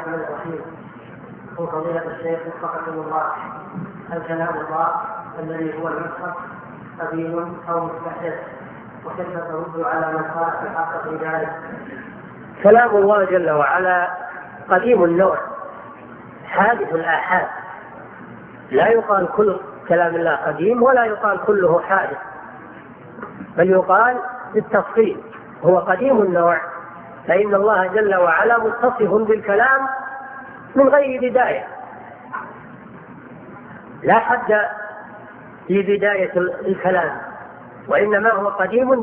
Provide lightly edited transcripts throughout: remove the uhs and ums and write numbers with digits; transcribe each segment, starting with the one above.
الرحمن الرحيم. هو فضيلة الشيخ وفقكم الله، هل كلام الله الذي هو المصحف قديم أو مستحدث؟ وكيف ترد على من قال في الحق في ذلك؟ كلام الله جل وعلا قديم النوع حادث الآحاد، لا يقال كل كلام الله قديم ولا يقال كله حادث، بل يقال بالتفصيل هو قديم النوع، فإن الله جل وعلا متصف بالكلام من غير بداية، لا حد لبداية الكلام، وإنما هو قديم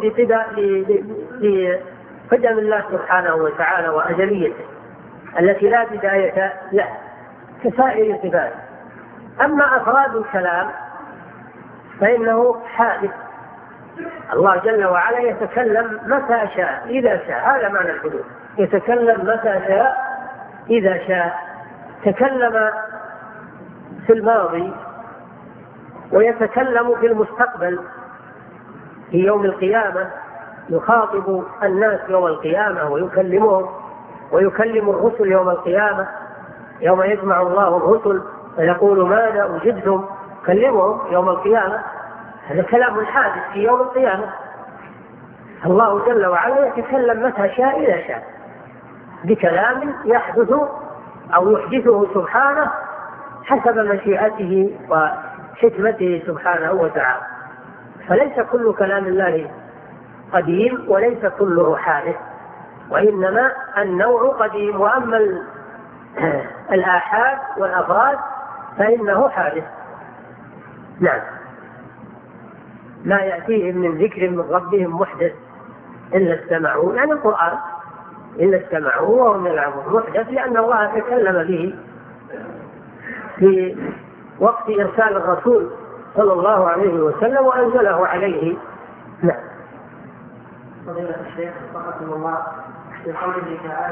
لقدم الله سبحانه وتعالى وأزليته التي لا بداية له كسائر الصفات. أما أفراد الكلام فإنه حادث، الله جل وعلا يتكلم متى شاء إذا شاء، هذا معنى الحدوث، يتكلم متى شاء إذا شاء. تكلم في الماضي ويتكلم في المستقبل في يوم القيامة، يخاطب الناس يوم القيامة ويكلمهم، ويكلم الرسل يوم القيامة يوم يجمع الله الرسل ويقول ماذا أجبتم، كلمهم يوم القيامة، هذا كلام حادث في يوم القيامة. الله جل وعلا يتكلم متى شاء إذا شاء بكلام يحدث أو يحدثه سبحانه حسب مشيئته وحكمته سبحانه وتعالى. فليس كل كلام الله قديم وليس كله حادث، وإنما النوع قديم، وأما الآحاد والأفراد فإنه حادث. نعم، ما يأتيهم من ذكر من ربهم محدث إلا استمعوه، يعني القرآن إلا استمعوه وهم يلعبون، محدث لأن الله تكلم به في وقت إرسال الرسول صلى الله عليه وسلم وأنزله عليه. نعم. فضيلة الشيخ وفقكم الله، في قوله تعالى